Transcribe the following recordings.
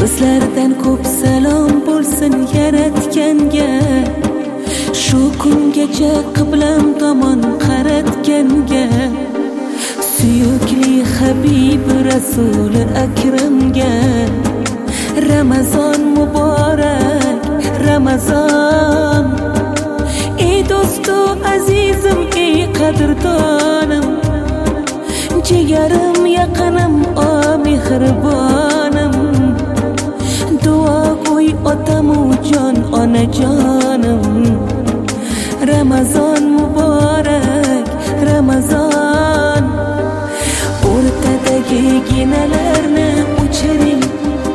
Bizlardan ko'p salom bo'lsin yaratganga, shu kungacha qiblam tomon qaratganga, suyukli Habib Rasul Akramga. Ramazon muborak, Ramazon. Ey do'stu azizim, ey qadrdonim, jigarim yaqinim, o mehribonim. Duo qo'y otamu jon, onajonim. Ramazon muborak, Ramazon. O'rtadagi ginalarni o'chiring,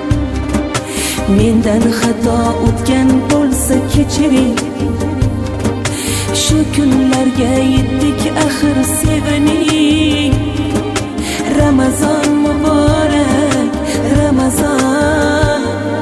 mendan xato o'tgan bo'lsa kechiring. Shu kunlarga yetdik axir, sevining. Ramazon muborak, Ramazon.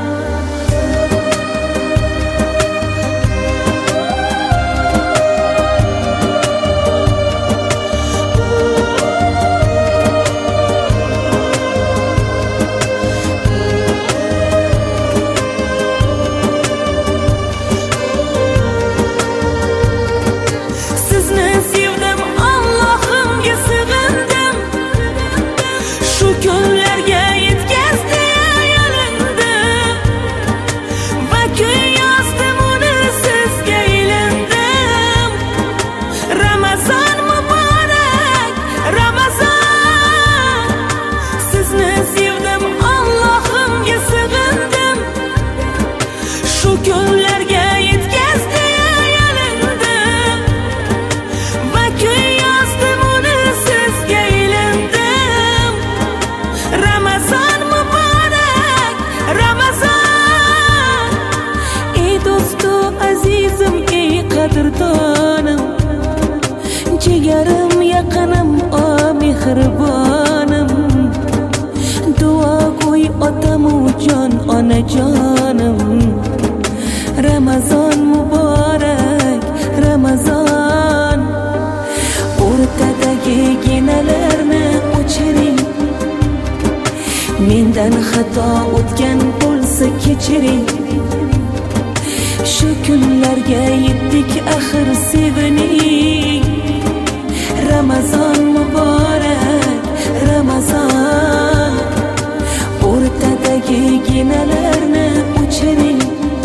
Qadrdonim, jigarim yaqinim, o mehribonim. Duo qo'y otamu jon, onajonim. Ramazon muborak, Ramazon. O'rtadagi ginalarni o'chiring, mendan xato o'tgan bo'lsa kechiring. Shu kunlarga yetdik axir, sevining. Ramazon muborak, Ramazon. O'rtadagi ginalarni o'chiring,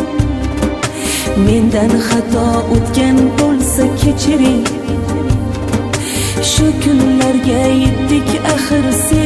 mendan xato o'tgan bo'lsa kechiring. Shu kunlarga yetdik axir,